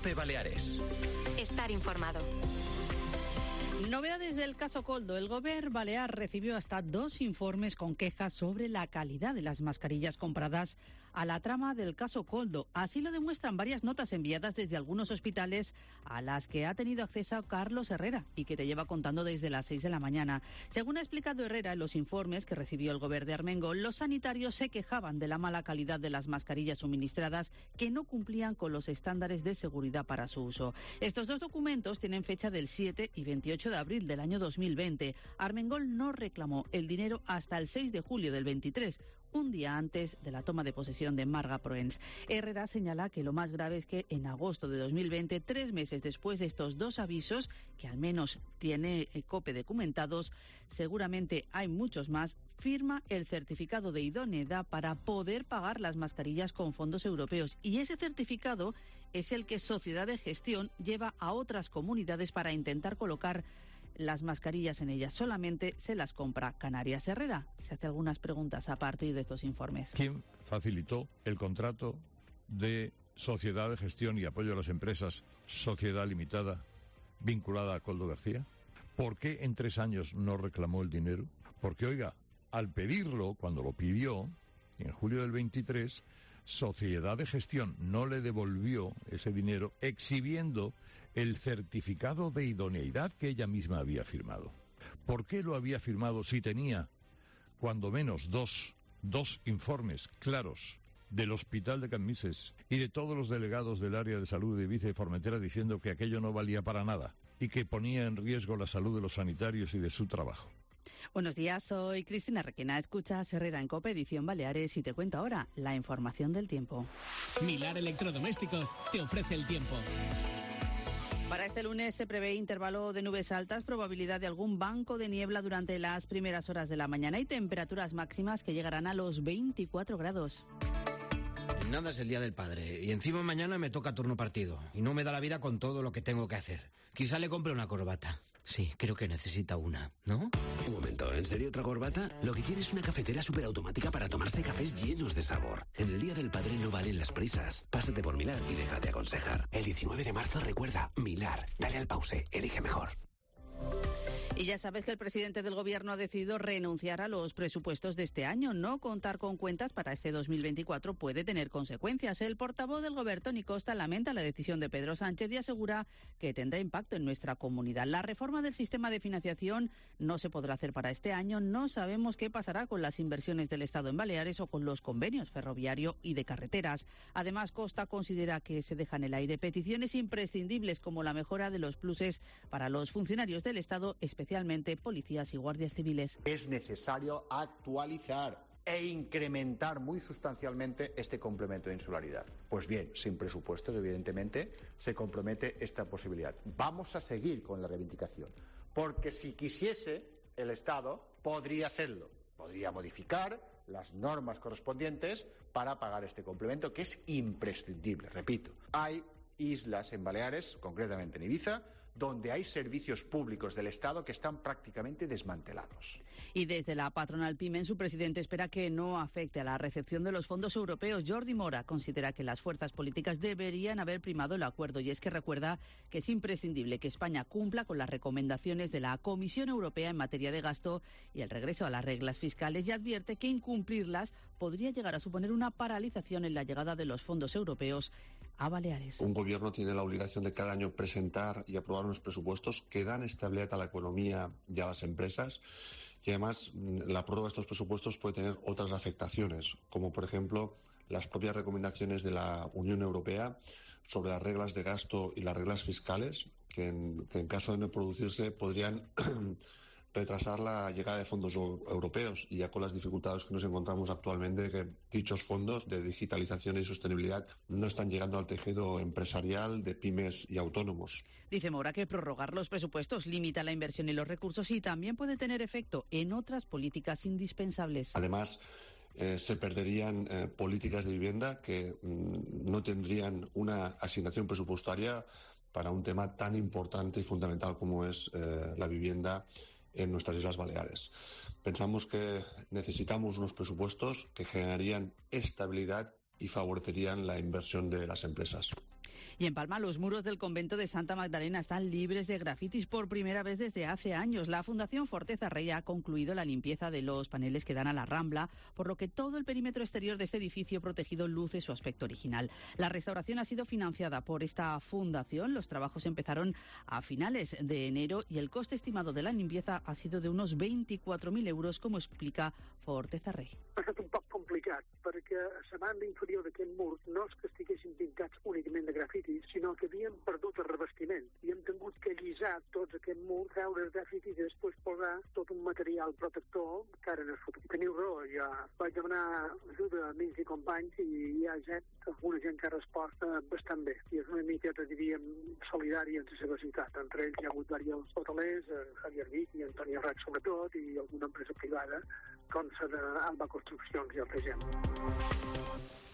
COPE Baleares. Estar informado. Novedades del caso Koldo. El Gobierno balear recibió hasta 2 informes con quejas sobre la calidad de las mascarillas compradas a la trama del caso Koldo. Así lo demuestran varias notas enviadas desde algunos hospitales a las que ha tenido acceso Carlos Herrera y que te lleva contando desde las 6 de la mañana. Según ha explicado Herrera en los informes que recibió el Gobierno de Armengol, los sanitarios se quejaban de la mala calidad de las mascarillas suministradas que no cumplían con los estándares de seguridad para su uso. Estos 2 documentos tienen fecha del 7 y 28 de abril del año 2020. Armengol no reclamó el dinero hasta el 6 de julio del 23, un día antes de la toma de posesión de Marga Proens. Herrera señala que lo más grave es que en agosto de 2020, 3 meses después de estos 2 avisos, que al menos tiene COPE documentados, seguramente hay muchos más, firma el certificado de idoneidad para poder pagar las mascarillas con fondos europeos. Y ese certificado es el que Sociedad de Gestión lleva a otras comunidades para intentar colocar las mascarillas en ellas. Solamente se las compra Canarias. Herrera se hace algunas preguntas a partir de estos informes. ¿Quién facilitó el contrato de Sociedad de Gestión y Apoyo a las Empresas, Sociedad Limitada, vinculada a Koldo García? ¿Por qué en 3 años no reclamó el dinero? Porque, oiga, al pedirlo, cuando lo pidió, en julio del 23, Sociedad de Gestión no le devolvió ese dinero, exhibiendo el certificado de idoneidad que ella misma había firmado. ¿Por qué lo había firmado si tenía, cuando menos, dos informes claros del Hospital de Cammises y de todos los delegados del área de salud de Ibiza y Formentera diciendo que aquello no valía para nada y que ponía en riesgo la salud de los sanitarios y de su trabajo? Buenos días, soy Cristina Requena. Escuchas Herrera en COPE, edición Baleares, y te cuento ahora la información del tiempo. Milar Electrodomésticos te ofrece el tiempo. Para este lunes se prevé intervalo de nubes altas, probabilidad de algún banco de niebla durante las primeras horas de la mañana y temperaturas máximas que llegarán a los 24 grados. Nada, es el Día del Padre y encima mañana me toca turno partido y no me da la vida con todo lo que tengo que hacer. Quizá le compre una corbata. Sí, creo que necesita una, ¿no? Un momento, ¿en serio otra corbata? Lo que quiere es una cafetera superautomática para tomarse cafés llenos de sabor. En el Día del Padre no valen las prisas. Pásate por Milar y déjate aconsejar. El 19 de marzo recuerda, Milar, dale al pause, elige mejor. Y ya sabes que el presidente del Gobierno ha decidido renunciar a los presupuestos de este año. No contar con cuentas para este 2024 puede tener consecuencias. El portavoz del Gobierno, Toni Costa, lamenta la decisión de Pedro Sánchez y asegura que tendrá impacto en nuestra comunidad. La reforma del sistema de financiación no se podrá hacer para este año. No sabemos qué pasará con las inversiones del Estado en Baleares o con los convenios ferroviario y de carreteras. Además, Costa considera que se dejan en el aire peticiones imprescindibles como la mejora de los pluses para los funcionarios del Estado, especialmente policías y guardias civiles. Es necesario actualizar e incrementar muy sustancialmente este complemento de insularidad. Pues bien, sin presupuestos, evidentemente, se compromete esta posibilidad. Vamos a seguir con la reivindicación, porque si quisiese, el Estado podría hacerlo. Podría modificar las normas correspondientes para pagar este complemento, que es imprescindible. Repito, hay islas en Baleares, concretamente en Ibiza, donde hay servicios públicos del Estado que están prácticamente desmantelados. Y desde la patronal PYME, su presidente espera que no afecte a la recepción de los fondos europeos. Jordi Mora considera que las fuerzas políticas deberían haber primado el acuerdo y es que recuerda que es imprescindible que España cumpla con las recomendaciones de la Comisión Europea en materia de gasto y el regreso a las reglas fiscales y advierte que incumplirlas podría llegar a suponer una paralización en la llegada de los fondos europeos a Baleares. Un gobierno tiene la obligación de cada año presentar y aprobar unos presupuestos que dan estabilidad a la economía y a las empresas y además la prórroga de estos presupuestos puede tener otras afectaciones, como por ejemplo las propias recomendaciones de la Unión Europea sobre las reglas de gasto y las reglas fiscales, que en caso de no producirse podrían retrasar la llegada de fondos europeos y ya con las dificultades que nos encontramos actualmente, que dichos fondos de digitalización y sostenibilidad no están llegando al tejido empresarial de pymes y autónomos. Dice Mora que prorrogar los presupuestos limita la inversión y los recursos y también puede tener efecto en otras políticas indispensables. Además, se perderían políticas de vivienda que no tendrían una asignación presupuestaria para un tema tan importante y fundamental como es la vivienda en nuestras Islas Baleares. Pensamos que necesitamos unos presupuestos que generarían estabilidad y favorecerían la inversión de las empresas. Y en Palma, los muros del convento de Santa Magdalena están libres de grafitis por primera vez desde hace años. La Fundación Forteza Rey ha concluido la limpieza de los paneles que dan a la Rambla, por lo que todo el perímetro exterior de este edificio protegido luce su aspecto original. La restauración ha sido financiada por esta fundación. Los trabajos empezaron a finales de enero y el coste estimado de la limpieza ha sido de unos 24.000 euros, como explica Forteza Rey. Ha estat un poc complicat, perquè a la banda inferior d'aquest mur no és que estiguessin pintats únicament de grafitis, sinó que havien perdut el revestiment i hem tingut que llisar tots aquest mur, treure els grafitis i després posar tot un material protector que ara no és futur. Teniu raó, jo vaig demanar ajuda a amics i companys i hi ha gent, alguna gent que ha respost bastant bé. I és una miqueta, diríem, solidària en la seva ciutat. Entre ells hi ha hagut diversos hotelers, Javier Vic i Antoni Arrac sobretot, i alguna empresa privada, com la d'Alba Construccions i altra gent.